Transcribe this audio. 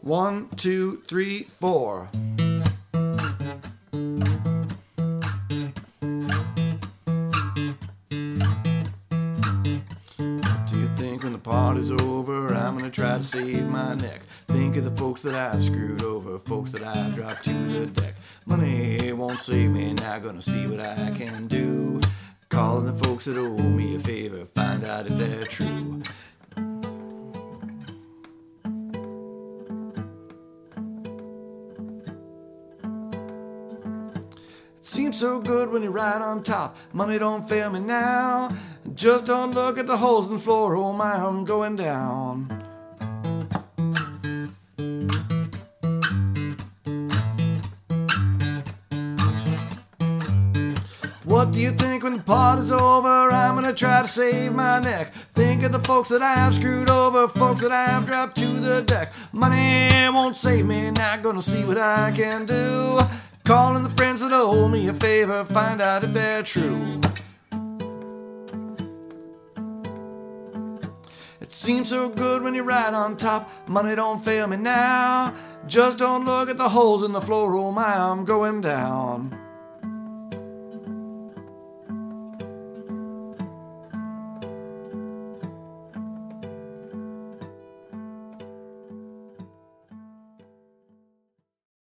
1, 2, 3, 4. When the party's over, I'm gonna try to save my neck. Think of the folks that I've screwed over, folks that I've dropped to the deck. Money won't save me, now gonna see what I can do. Calling the folks that owe me a favor, find out if they're true. It seems so good when you're right on top. Money don't fail me now. Just don't look at the holes in the floor. Oh my, I'm going down. What do you think when the party's over? I'm gonna try to save my neck. Think of the folks that I've screwed over, folks that I've dropped to the deck. Money won't save me, not gonna see what I can do. Calling the friends that owe me a favor, find out if they're true. It seems so good when you're right on top. Money don't fail me now. Just don't look at the holes in the floor. Oh my, I'm going down.